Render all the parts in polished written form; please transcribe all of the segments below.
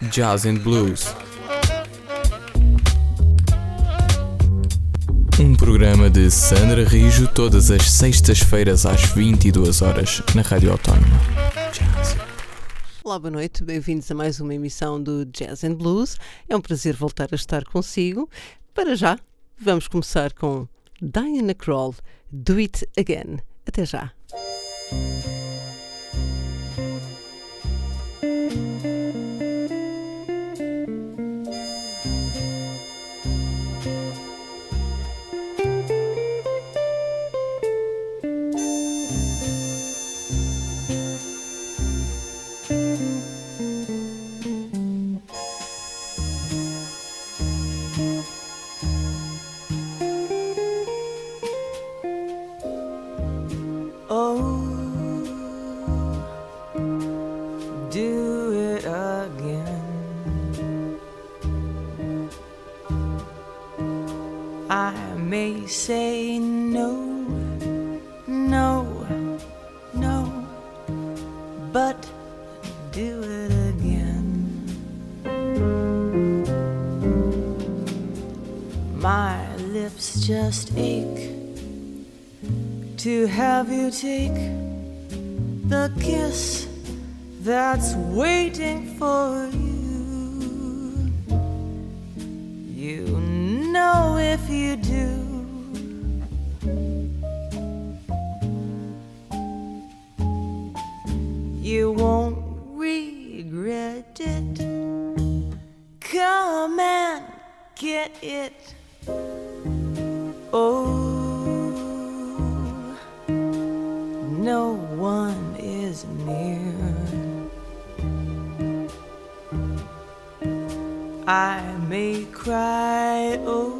Jazz and Blues. Um programa de Sandra Rijo todas as sextas-feiras às 22 horas na Rádio Autónoma. Jazz. Olá, boa noite, bem-vindos a mais uma emissão do Jazz and Blues. É um prazer voltar a estar consigo. Para já, vamos começar com Diana Krall, Do It Again. Até já. Say no, no, no, but do it again. My lips just ache to have you take the kiss that's waiting for you. You know if you do, you won't regret it. Come and get it. Oh, no one is near. I may cry, oh,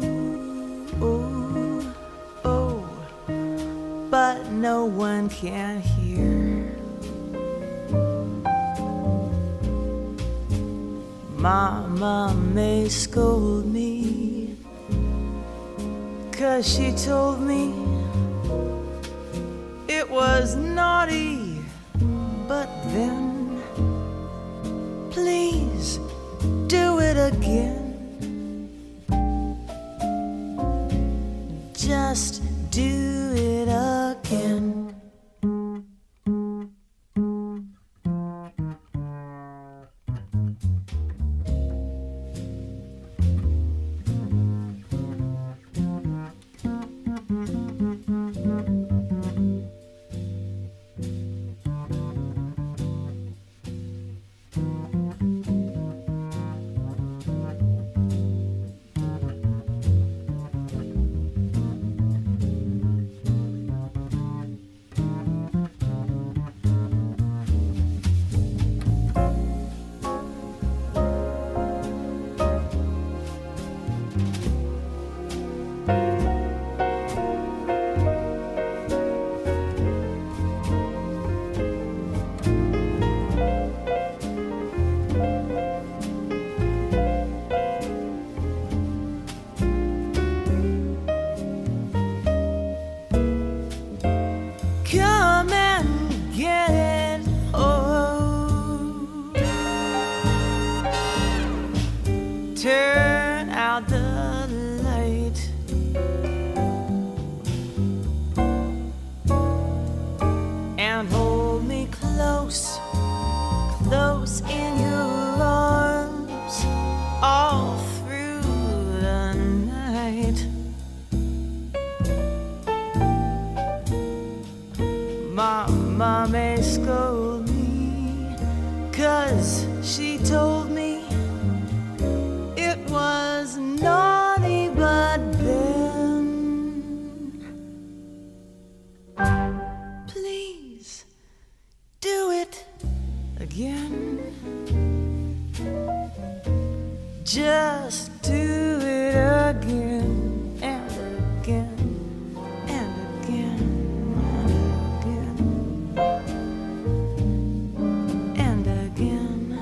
oh, oh, but no one can hear. Mama may scold me 'cause she told me it was naughty, but then please do it again. Just do it again. Turn out the light. And hold me close, close in your arms all through the night. Mama may scold me 'cause she told me was naughty, but then please do it again. Just do it again and again and again and again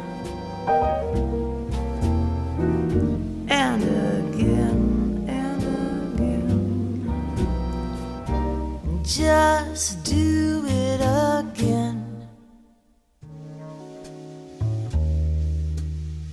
and again and again. Just do it again.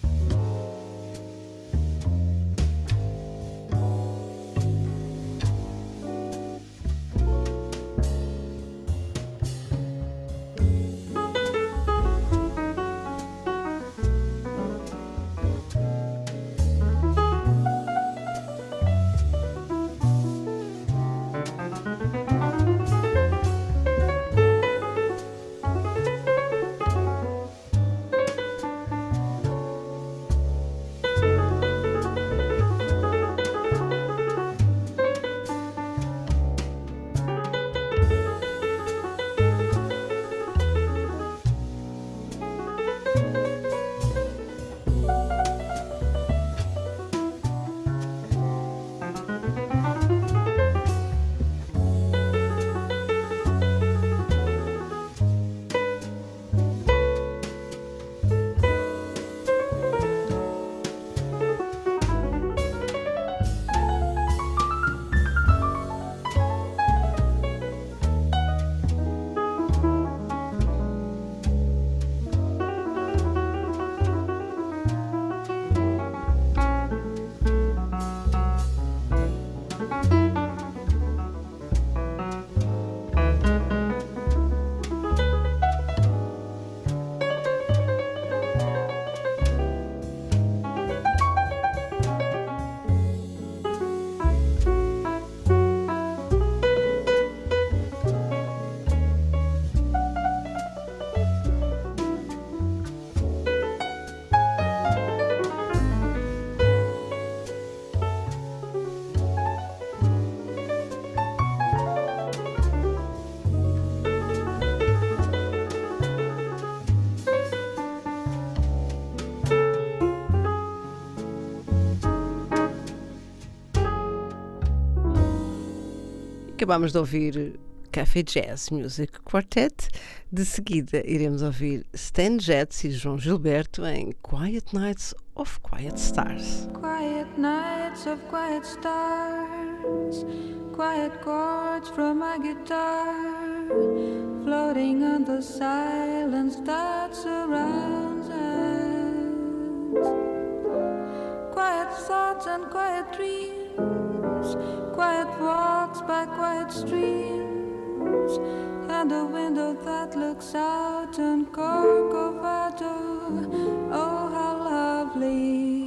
Acabámos de ouvir Café Jazz Music Quartet. De seguida iremos ouvir Stan Getz e João Gilberto em Quiet Nights of Quiet Stars. Quiet nights of quiet stars, quiet chords from my guitar, floating on the silence that surrounds us. Quiet thoughts and quiet dreams, quiet walks by quiet streams, and a window that looks out on Corcovado. Oh, how lovely.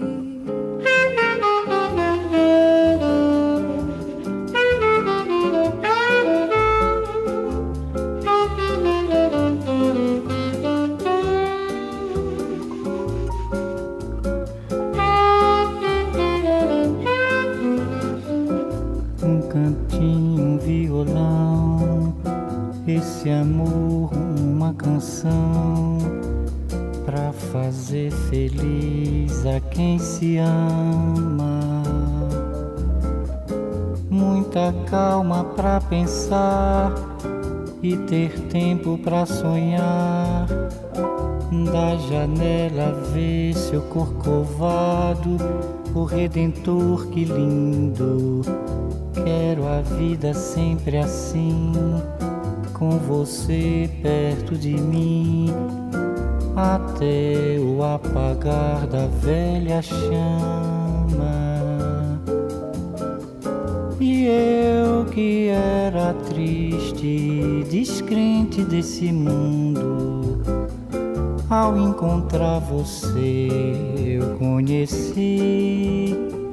Esse amor, uma canção pra fazer feliz a quem se ama. Muita calma pra pensar e ter tempo pra sonhar. Da janela ver seu corcovado, o Redentor, que lindo. Quero a vida sempre assim, com você perto de mim, até o apagar da velha chama. E eu que era triste, descrente desse mundo, ao encontrar você eu conheci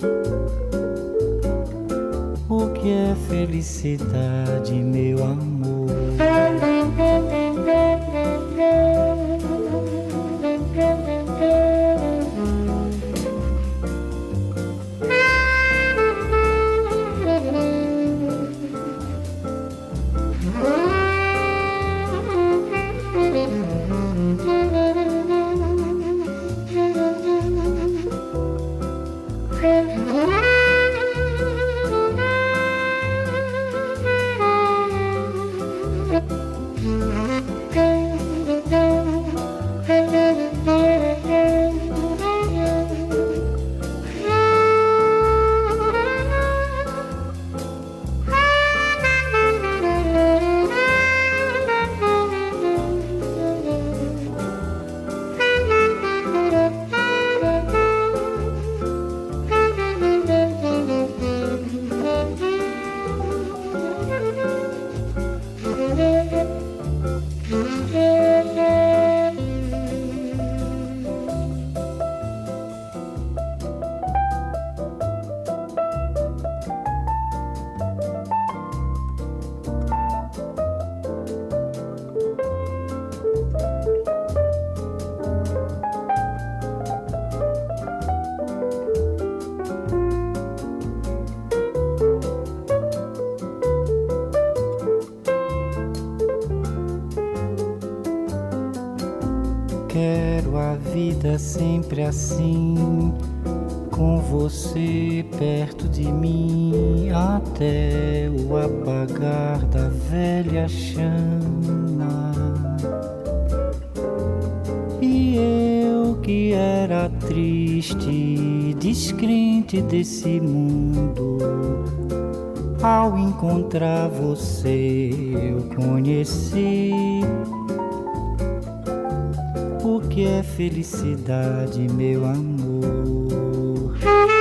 o que é felicidade, meu amor. Quero a vida sempre assim, com você perto de mim, até o apagar da velha chama. E eu que era triste, descrente desse mundo, ao encontrar você eu conheci o que é felicidade, meu amor.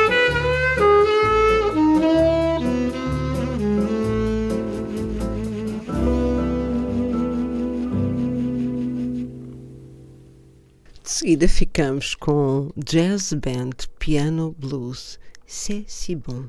De seguida ficamos com Jazz Band Piano Blues, C'est si bon.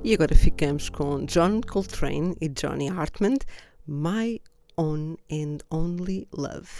E agora ficamos com John Coltrane e Johnny Hartman, My Own and Only Love.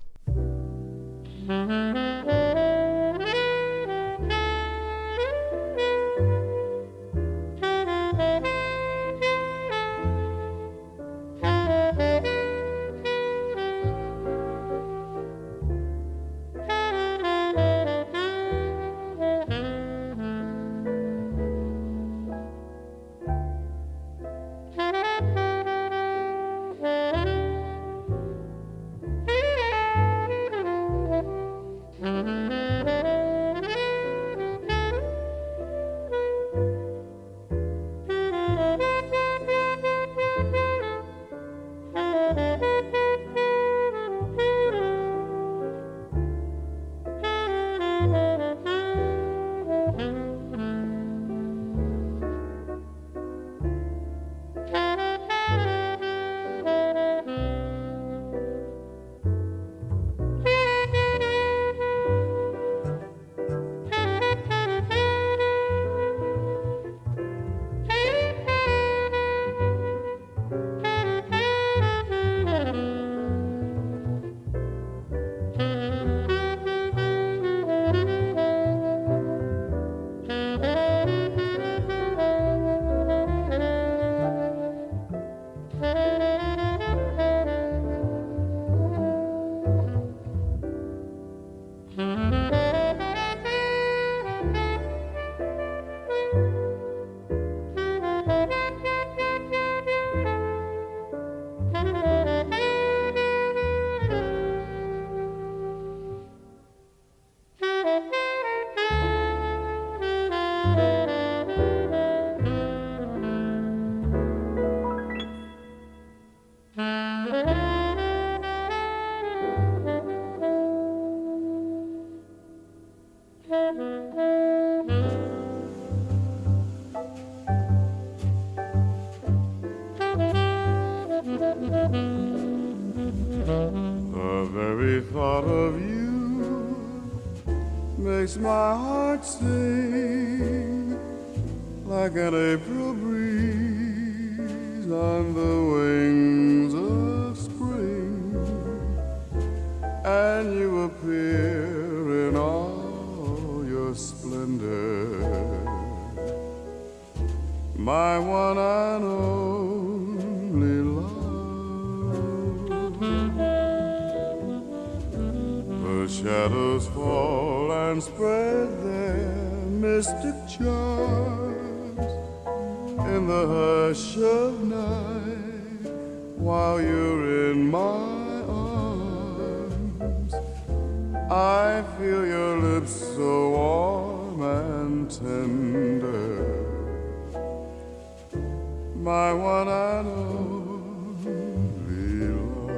The very thought of you makes my heart sing like an April breeze on the wings of spring, and you appear in all your splendor, my one and only love. The shadows fall and spread their mystic charms in the hush of night while you're in my arms. I feel your lips so warm and tender, my one and only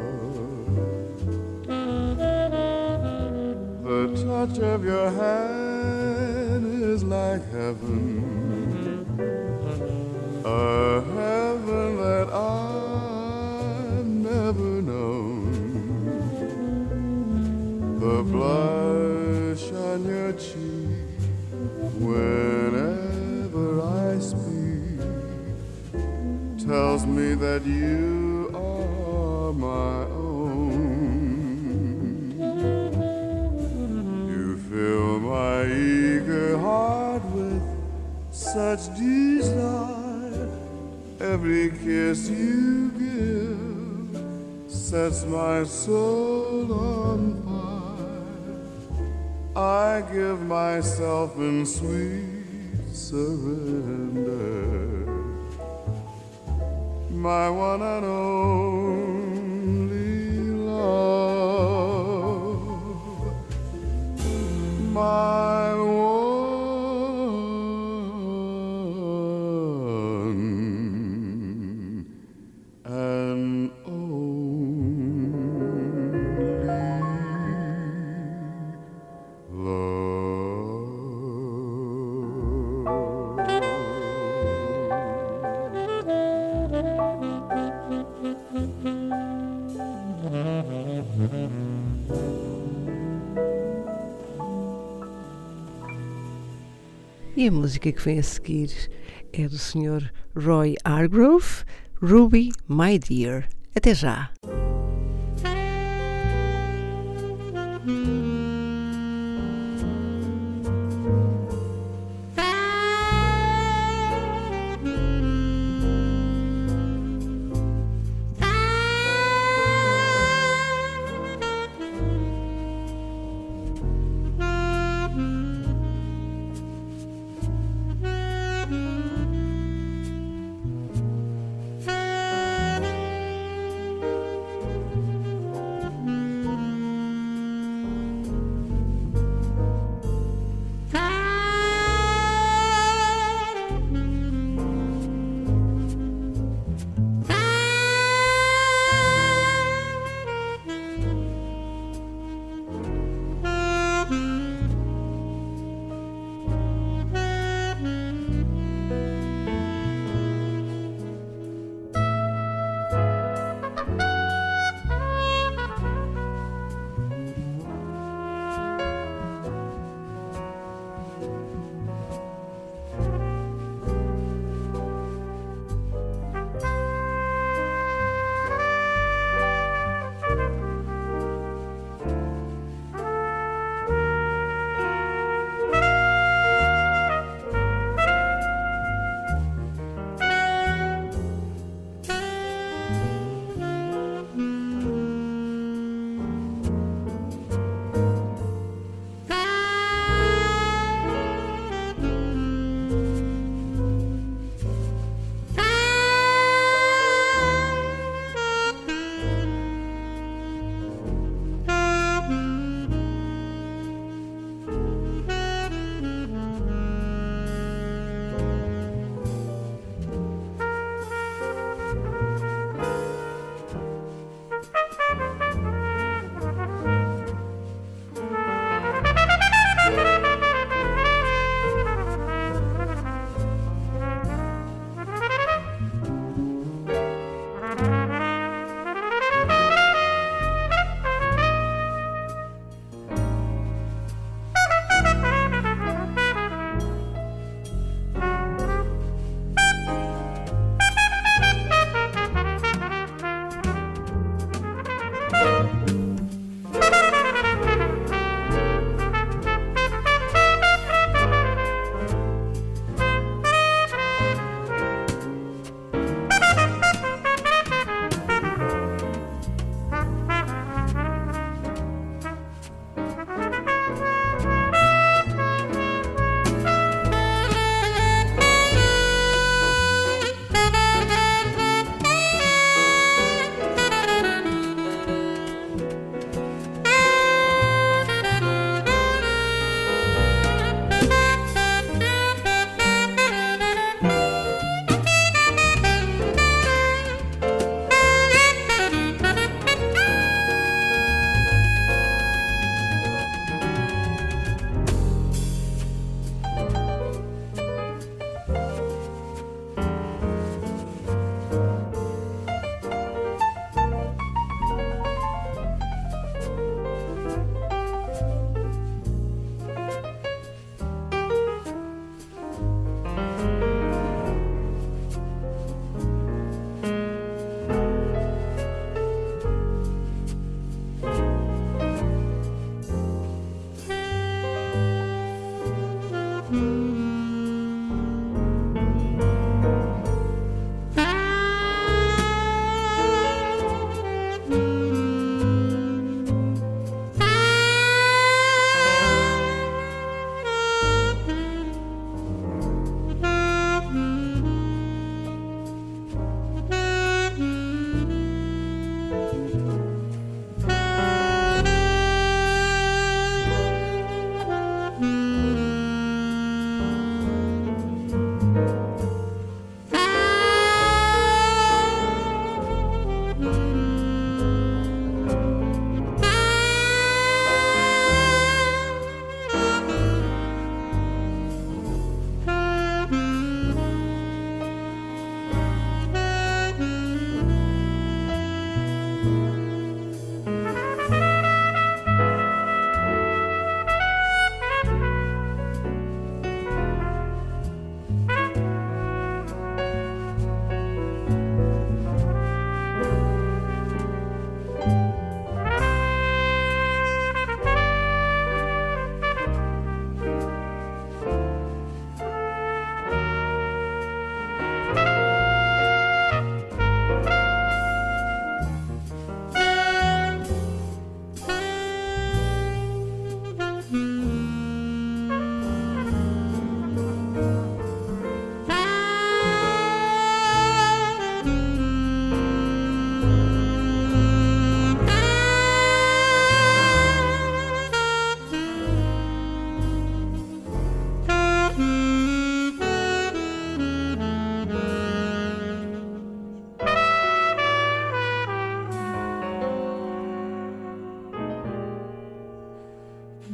love. The touch of your hand is like heaven, a heaven that I've never known. The blush on your cheek whenever I speak tells me that you are my own. You fill my eager heart with such desire. Every kiss you give sets my soul on fire. I give myself in sweet surrender, my one and only love, my one and E a música que vem a seguir é do Sr. Roy Hargrove, Ruby, My Dear. Até já!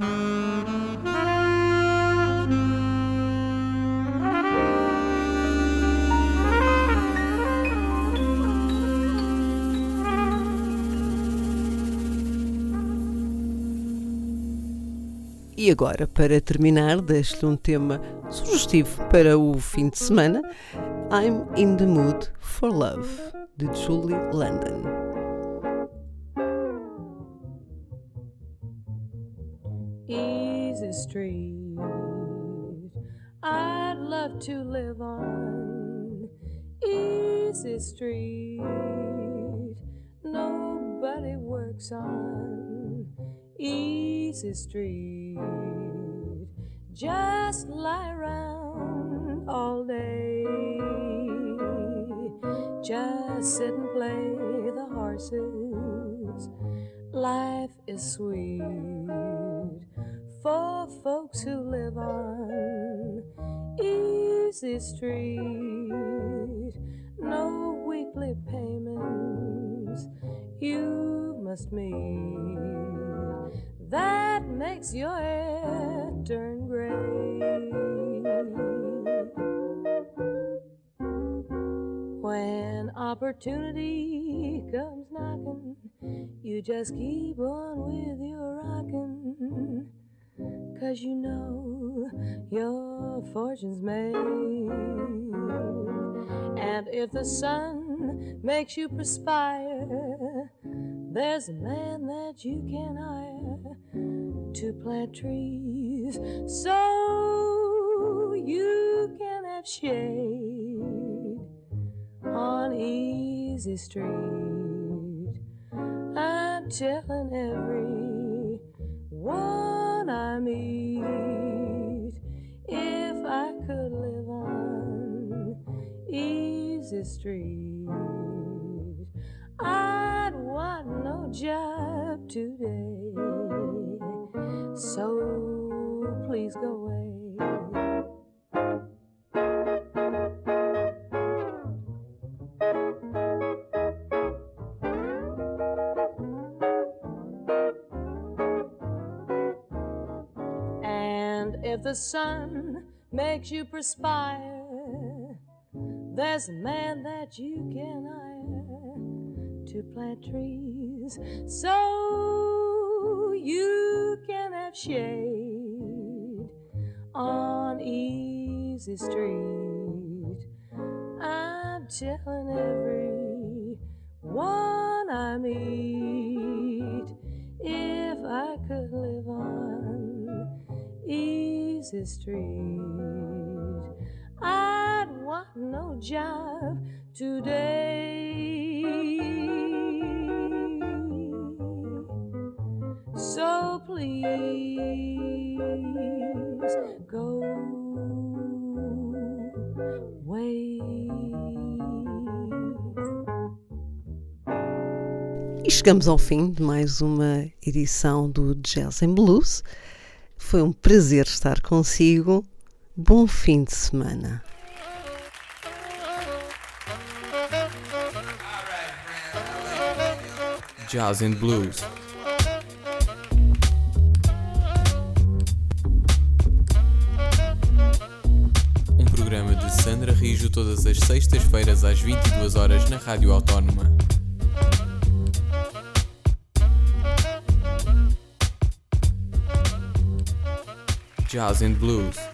E agora, para terminar, deixo-lhe um tema sugestivo para o fim de semana, I'm in the Mood for Love, de Julie London. Easy street, I'd love to live on. Easy street, nobody works on. Easy street, just lie around all day. Just sit and play the horses. Life is sweet for folks who live on easy street. No weekly payments you must meet. That makes your hair turn gray. When opportunity comes knocking, you just keep on with your rockin', 'cause you know your fortune's made. And if the sun makes you perspire, there's a man that you can hire to plant trees so you can have shade on easy street. I'm telling every one I meet, if I could live on easy street, I'd want no job today. So please go away. And if the sun makes you perspire, there's a man that you can hire to plant trees so you can have shade on easy street. I'm telling every one I meet, if I could live on easy street, I'd want no job today. So please go away. E chegamos ao fim de mais uma edição do Jazz and Blues. Foi um prazer estar consigo. Bom fim de semana. Jazz and Blues. Um programa de Sandra Rijo todas as sextas-feiras às 22 horas na Rádio Autónoma. Jazz and Blues.